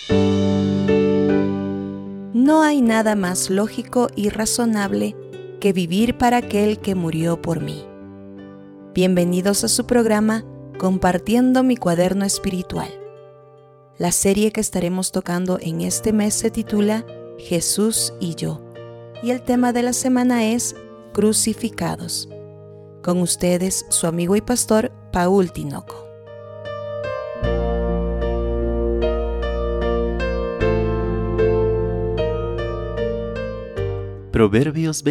No hay nada más lógico y razonable que vivir para aquel que murió por mí. Bienvenidos a su programa Compartiendo mi cuaderno espiritual. La serie que estaremos tocando en este mes se titula Jesús y yo, y el tema de la semana es Crucificados. Con ustedes, su amigo y pastor, Paul Tinoco. Proverbios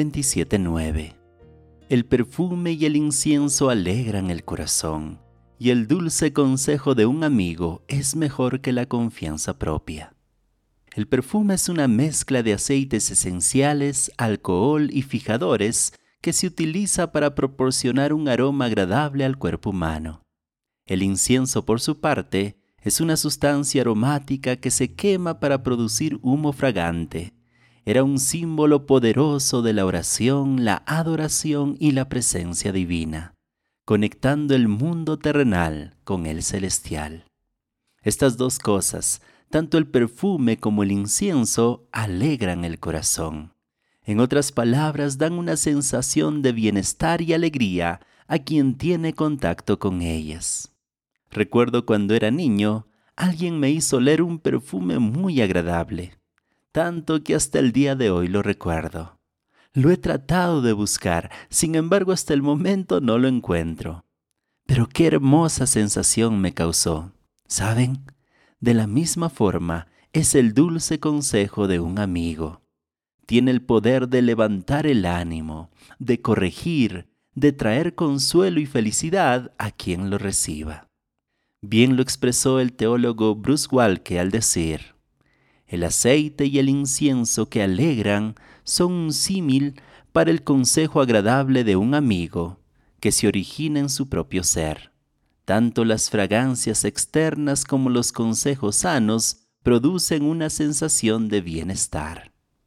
27:9. El perfume y el incienso alegran el corazón, y el dulce consejo de un amigo es mejor que la confianza propia. El perfume es una mezcla de aceites esenciales, alcohol y fijadores que se utiliza para proporcionar un aroma agradable al cuerpo humano. El incienso, por su parte, es una sustancia aromática que se quema para producir humo fragante. Era un símbolo poderoso de la oración, la adoración y la presencia divina, conectando el mundo terrenal con el celestial. Estas dos cosas, tanto el perfume como el incienso, alegran el corazón. En otras palabras, dan una sensación de bienestar y alegría a quien tiene contacto con ellas. Recuerdo cuando era niño, alguien me hizo oler un perfume muy agradable, tanto que hasta el día de hoy lo recuerdo. Lo he tratado de buscar, sin embargo hasta el momento no lo encuentro. Pero qué hermosa sensación me causó. ¿Saben? De la misma forma es el dulce consejo de un amigo. Tiene el poder de levantar el ánimo, de corregir, de traer consuelo y felicidad a quien lo reciba. Bien lo expresó el teólogo Bruce Waltke al decir: el aceite y el incienso que alegran son un símil para el consejo agradable de un amigo que se origina en su propio ser. Tanto las fragancias externas como los consejos sanos producen una sensación de bienestar.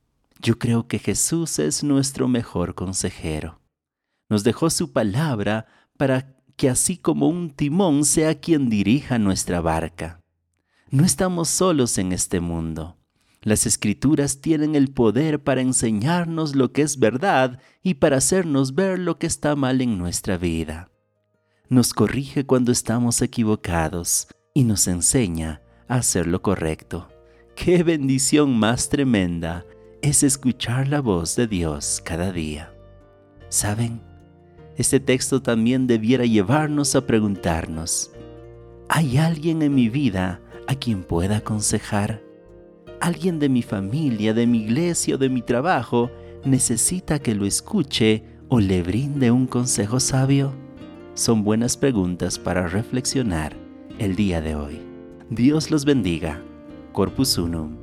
Yo creo que Jesús es nuestro mejor consejero. Nos dejó su palabra para que así como un timón sea quien dirija nuestra barca. No estamos solos en este mundo. Las Escrituras tienen el poder para enseñarnos lo que es verdad y para hacernos ver lo que está mal en nuestra vida. Nos corrige cuando estamos equivocados y nos enseña a hacer lo correcto. ¡Qué bendición más tremenda es escuchar la voz de Dios cada día! ¿Saben? Este texto también debiera llevarnos a preguntarnos: ¿hay alguien en mi vida a quien pueda aconsejar? ¿Alguien de mi familia, de mi iglesia o de mi trabajo necesita que lo escuche o le brinde un consejo sabio? Son buenas preguntas para reflexionar el día de hoy. Dios los bendiga. Corpus Unum.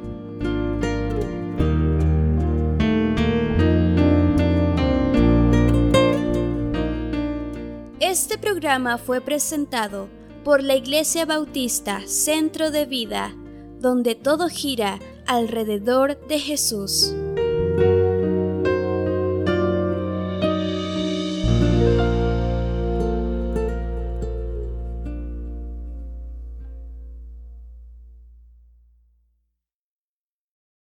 Este programa fue presentado por la Iglesia Bautista Centro de Vida, donde todo gira alrededor de Jesús.